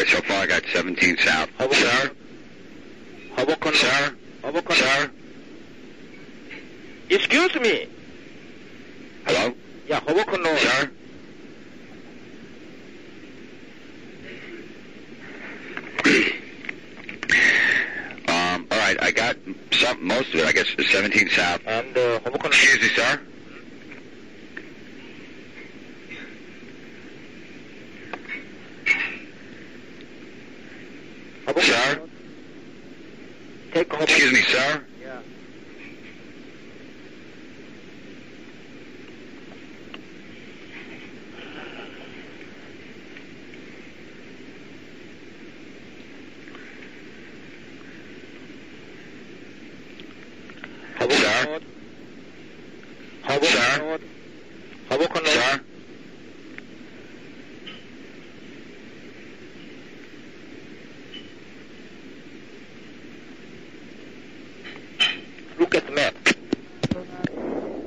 so far I got 17 south. Sir? Sir? Sir? Excuse me. Hello? Yeah, Hoboken. Sir? All right, I got most of it. I guess 17 south. And Hoboken. Excuse me, sir? Hoboken. Sir? Take Hoboken. Excuse me, sir? Yeah. Sir? Hoboken. Sir? Hoboken. Sir? Look at the map.